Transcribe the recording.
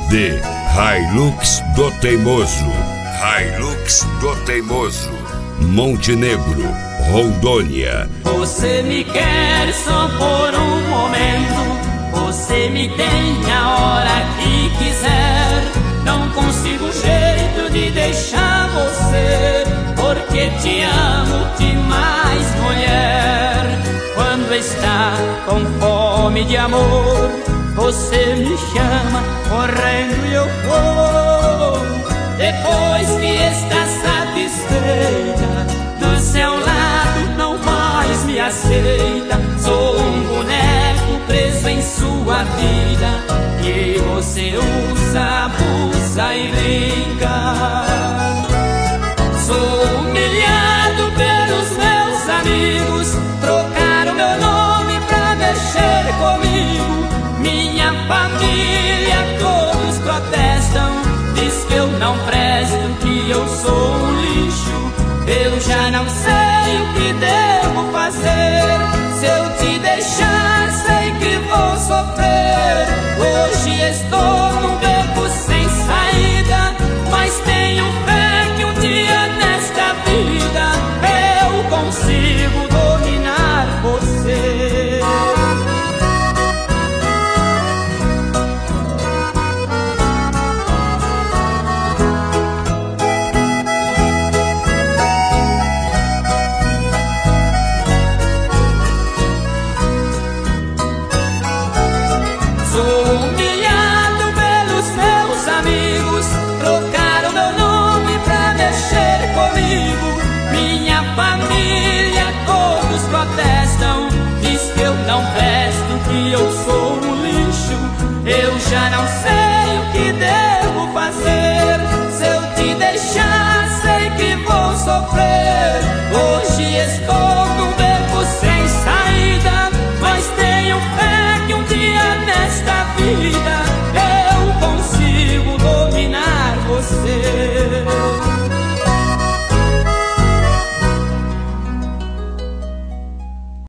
de Hilux do Teimoso. Hilux do Teimoso, Montenegro, Rondônia. Você me quer só por um momento, você me tem a hora que quiser. Não consigo jeito de deixar você, porque te amo demais, mulher. Quando está com fome de amor, você me chama correndo e eu vou. Depois que está satisfeita, do seu lado não mais me aceita. Sou um boneco preso em sua vida, que você usa, abusa e brinca. Sou humilhado pelos meus amigos, trocaram meu nome pra mexer comigo. Minha família todos protestam, diz que eu não presto, que eu sou um lixo. Eu já não sei o que devo fazer. Se eu te deixar, sei que vou sofrer. Hoje estou num beco sem saída, mas tenho fé que um dia nesta vida eu consigo dominar você. Que eu sou um lixo, eu já não sei o que devo fazer. Se eu te deixar, sei que vou sofrer. Hoje